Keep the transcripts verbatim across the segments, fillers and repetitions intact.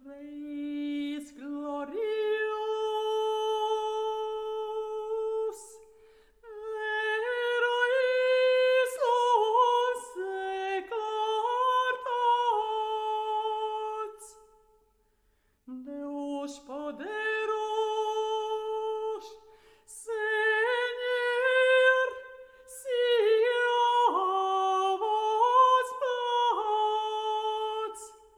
Praise glorious, veris non seclartats, Deus poderos, Seigneur, sia vos plats,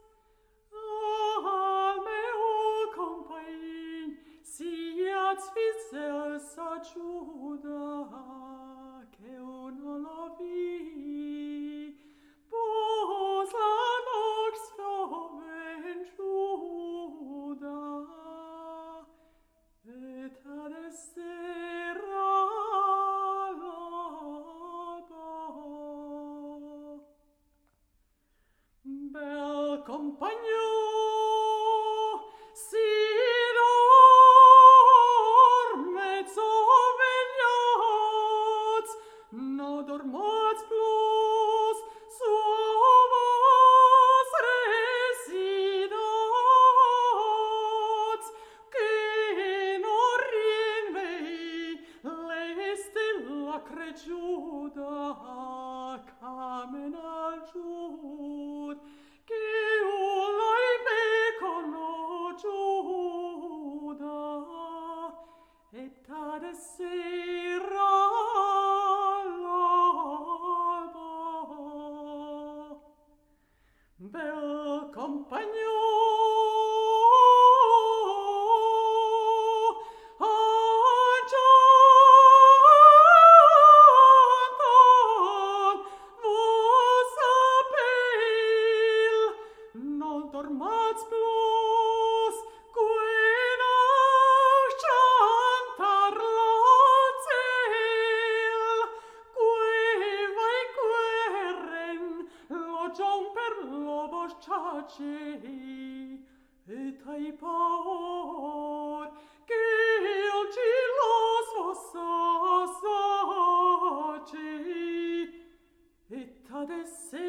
al meu compagn, siat fidels ajuda, que una la vi, pos la nox fomen Juda, et ad essera laba. Bel compagno, si dormet sovegliats, no dormats plus, suavas residats, que no rinvei leste la cregiuda, camen al giud, que ulai becono Giuda, et ad essera laba. Bel compagno, agiantan vos appeil, non dormats plus, que nach chantar lancel, que vai queren logion per lobos chacei, et ai paor, que il cilos vos assagei, et ad esse